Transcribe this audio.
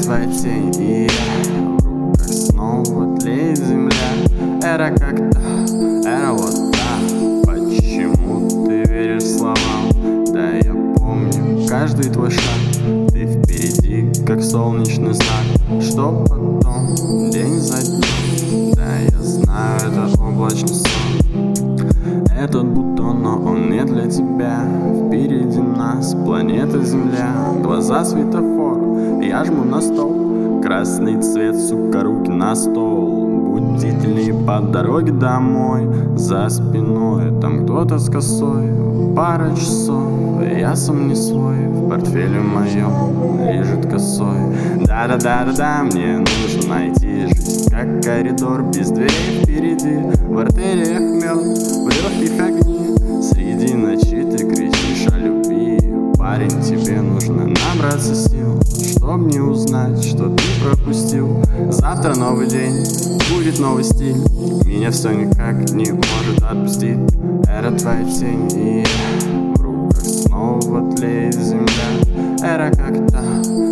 твоя тень, и я в руках снова тлеет земля. Эра как та, эра вот та. Почему ты веришь словам? Да я помню каждый твой шаг. Ты впереди, как солнечный знак. Что потом, день за днем. Да я знаю, это облачный сон. Этот бутон, но он не для тебя. Впереди нас планета Земля. Глаза светофор, я жму на стол. Красный цвет, сука, руки на стол. Будь бдительней по дороге домой. За спиной там кто-то с косой. Пара часов, я сам не свой. В портфеле моем лежит косой. Да-да-да-да-да, мне нужно найти жизнь как коридор без дверей впереди. В артериях мед, в легких огни. Среди ночи ты кричишь о любви. Парень, тебе нужно набраться сил, чтоб не узнать, что ты пропустил. Завтра новый день, будет новый стиль. Меня все никак не может отпустить. Эра твоя тень, и я в руках снова тлеет земля. Эра как та,